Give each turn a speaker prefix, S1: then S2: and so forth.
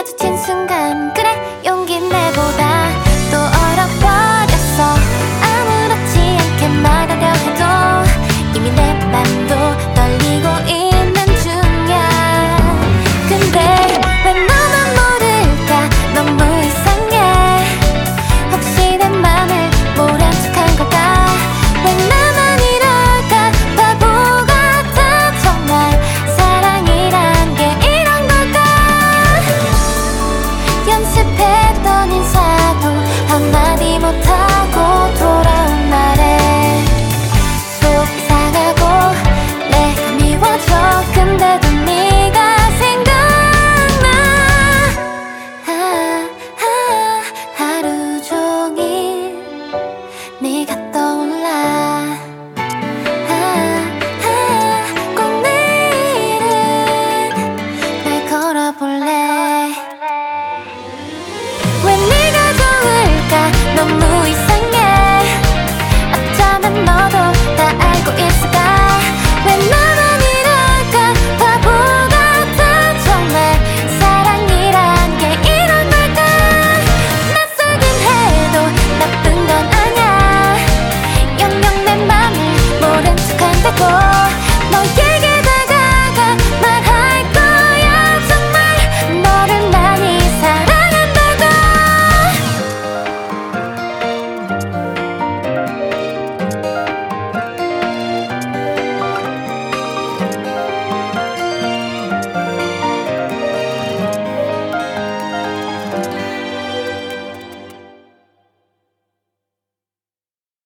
S1: 마주친 순간 그래 용기 내보다 또 얼어버렸어. 아무렇지 않게 말하려 해도 이미 내 맘도 떨리고 있는 중이야. 근데 왜 너만 모를까 너무 이상해. 혹시 내 맘을 모른 척한 걸까. 왜 나만 이럴까 바보 같아. 정말 사랑이란 게 이런 걸까. 연습했던 인사도 한마디 못하